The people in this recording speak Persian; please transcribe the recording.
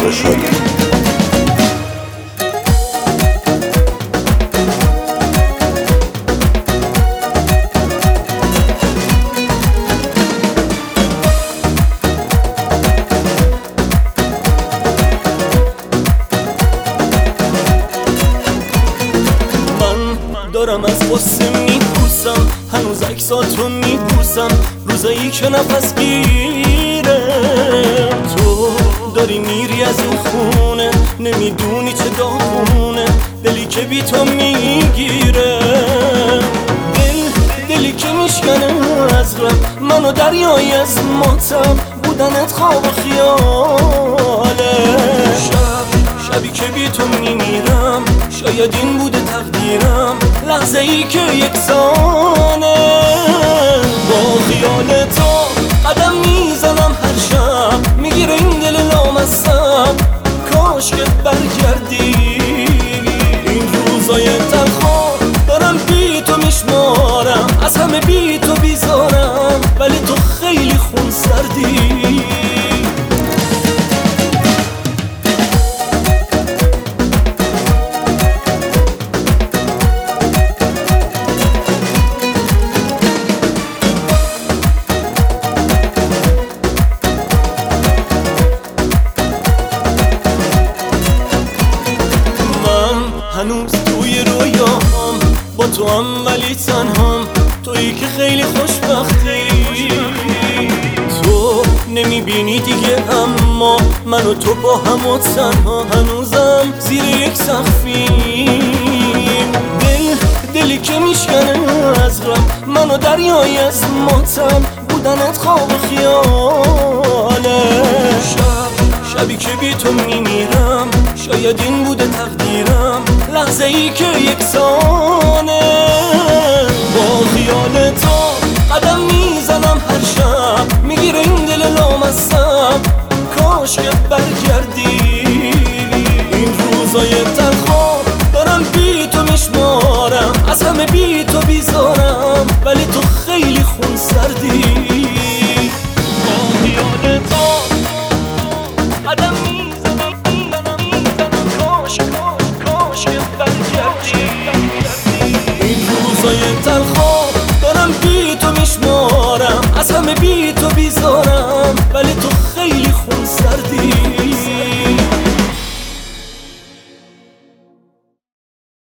دارم از غصه میپوسم، هنوز عکساتو میبوسم روزایی که نفس گیره. تو داری میری از این خونه، نمیدونی چه داغونه دلی که بی تو میگیره. دلی که میشکنه از غم، منو دریایی از ماتم بودنت خواب و خیاله. شبی که بی تو میمیرم، شاید این بوده تقدیرم، لحظه ای که یکسانه. با خیال تو قدم میزنم هر شب، میگیره این دل لامصب، کاش که برگردی. این روزای تلخو دارم بی تو میشمارم، از همه بی تو بیزارم، ولی تو خیلی خون سردی. هنوز توی رویاهام با تو هم ولی تنهام، تویی که خیلی خوشبختی. تو نمیبینی دیگه اما من و تو با هم و تنها، هنوزم زیر یک سقفیم. دلی که میشکنه از غم، من و دریایی از ماتم بودنت خواب و خیاله. شبی که بی تو میمیرم، شاید این بوده تقدیرم، لحظه ای که یکسانه. با خیال تو قدم میزنم هر شب، میگیره این دل لامصب، کاش که برگردی.